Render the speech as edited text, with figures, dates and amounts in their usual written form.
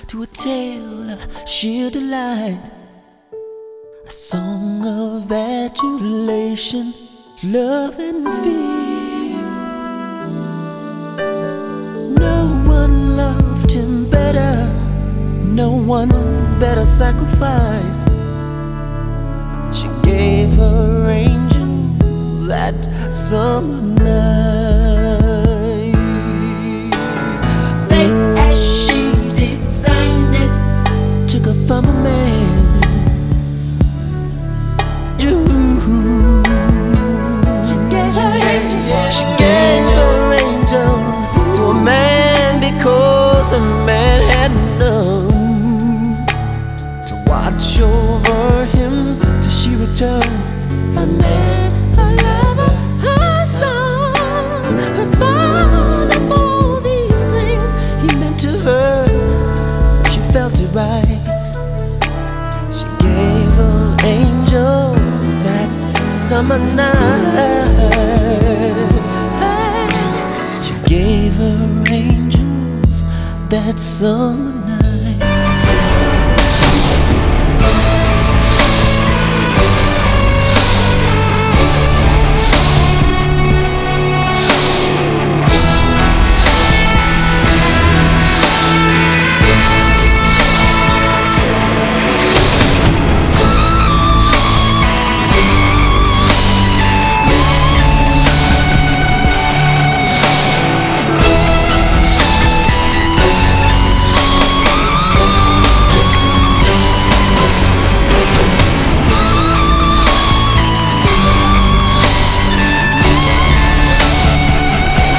to a tale of sheer delight, a song of adulation, love and fear. No one loved him better, no one better sacrificed. She gave her angels that summer night. Fate, as she designed it, took her from a man. She gave her angels to a man because a man had none to watch over him till she returned. A man, a lover, her son, her father. For these things he meant to her, she felt it right. She gave her angels that summer night. She gave her angels that summer